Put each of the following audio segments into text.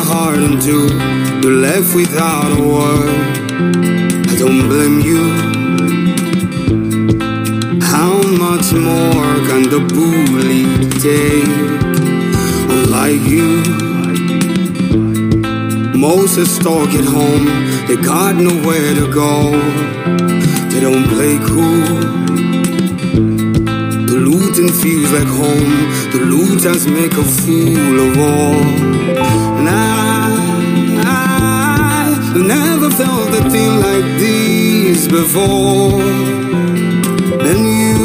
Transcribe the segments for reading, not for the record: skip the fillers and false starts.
heart in two. You're left without a word. I don't blame you. How much more can the bully take? Unlike you, most are stuck at home. They got nowhere to go. They don't play cool. The looting feels like home. The looters make a fool of all. And I've never felt a thing like this before. And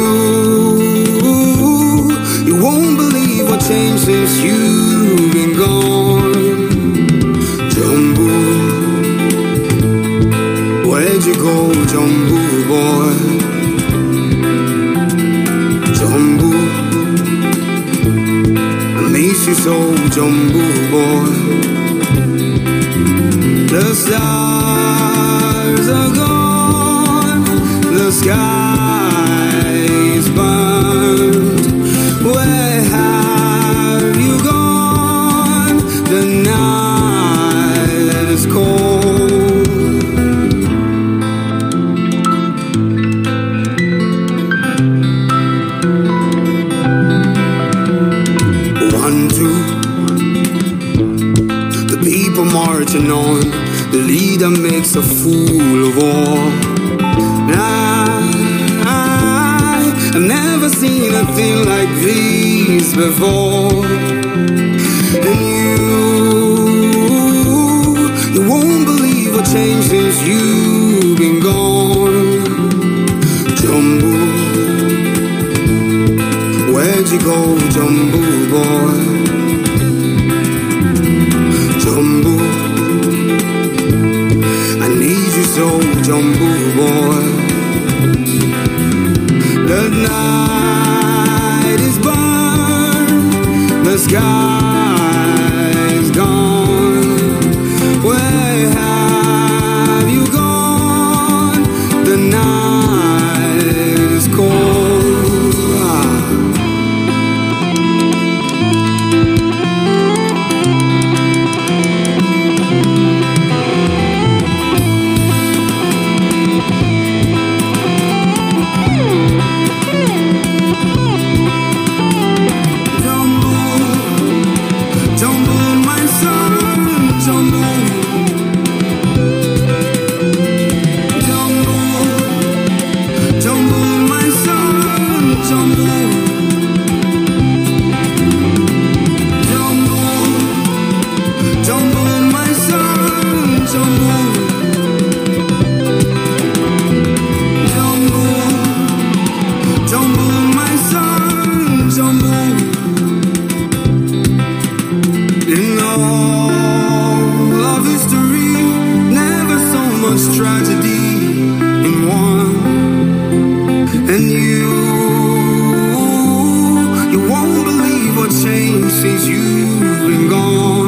you won't believe what changed since you've been gone. Jumbo, where'd you go, Jumbo boy? Jumbo, I miss you so, Jumbo boy. The stars are gone, the sky is burned. Where have you gone? The night is cold. One, two, the people marching on. The leader makes a fool of all. I've never seen a thing like this before. And you won't believe what changed since you've been gone. Jumbo, where'd you go, Jumbo boy? Jumbo, I need you so, Jumbo boy. The night is burned, the sky is gone. Where have you gone? The night is cold. Tragedy in one, and you won't believe what changed since you've been gone.